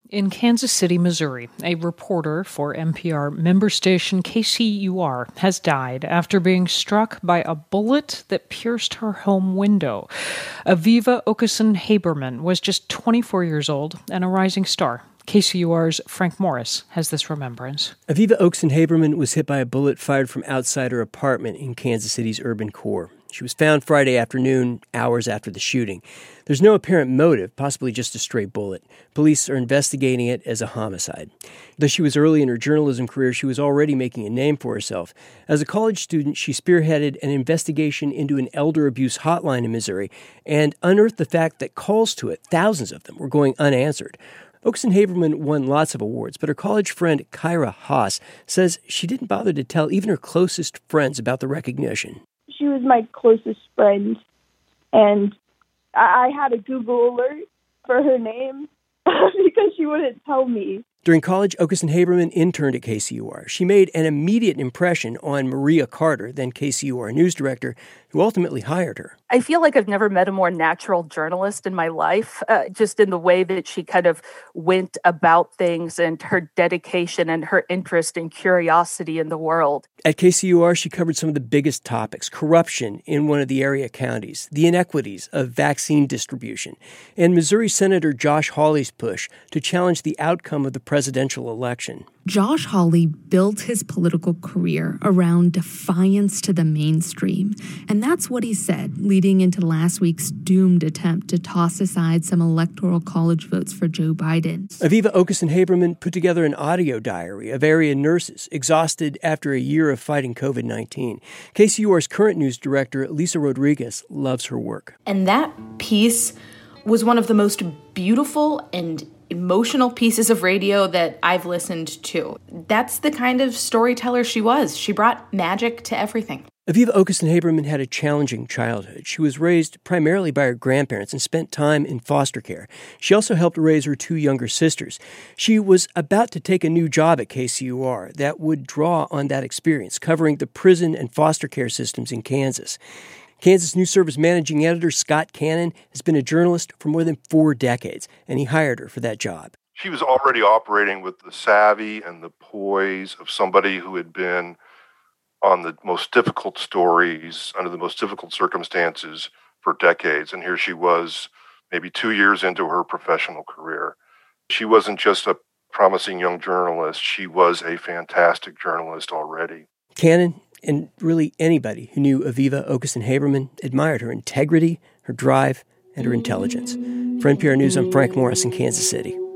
In Kansas City, Missouri, a reporter for NPR member station KCUR has died after being struck by a bullet that pierced her home window. Aviva Okeson Haberman was just 24 years old and a rising star. KCUR's Frank Morris has this remembrance. Aviva Okeson Haberman was hit by a bullet fired from outside her apartment in Kansas City's urban core. She was found Friday afternoon, hours after the shooting. There's no apparent motive, possibly just a stray bullet. Police are investigating it as a homicide. Though she was early in her journalism career, she was already making a name for herself. As a college student, she spearheaded an investigation into an elder abuse hotline in Missouri and unearthed the fact that calls to it, thousands of them, were going unanswered. Okeson Haberman won lots of awards, but her college friend Kyra Haas says she didn't bother to tell even her closest friends about the recognition. She was my closest friend, and I had a Google alert for her name because she wouldn't tell me. During college, Okeson Haberman interned at KCUR. She made an immediate impression on Maria Carter, then KCUR news director, who ultimately hired her. I feel like I've never met a more natural journalist in my life, just in the way that she kind of went about things and her dedication and her interest and curiosity in the world. At KCUR, she covered some of the biggest topics: corruption in one of the area counties, the inequities of vaccine distribution, and Missouri Senator Josh Hawley's push to challenge the outcome of the presidential election. Josh Hawley built his political career around defiance to the mainstream, and that's what he said leading into last week's doomed attempt to toss aside some electoral college votes for Joe Biden. Aviva Okeson Haberman put together an audio diary of area nurses exhausted after a year of fighting COVID-19. KCUR's current news director, Lisa Rodriguez, loves her work. And that piece was one of the most beautiful and emotional pieces of radio that I've listened to. That's the kind of storyteller she was. She brought magic to everything. Aviva Okeson Haberman had a challenging childhood. She was raised primarily by her grandparents and spent time in foster care. She also helped raise her two younger sisters. She was about to take a new job at KCUR that would draw on that experience, covering the prison and foster care systems in Kansas. Kansas News Service managing editor Scott Cannon has been a journalist for more than 4 decades, and he hired her for that job. She was already operating with the savvy and the poise of somebody who had been on the most difficult stories, under the most difficult circumstances for decades. And here she was, maybe 2 years into her professional career. She wasn't just a promising young journalist. She was a fantastic journalist already. Cannon, and really anybody who knew Aviva Okeson Haberman, admired her integrity, her drive, and her intelligence. For NPR News, I'm Frank Morris in Kansas City.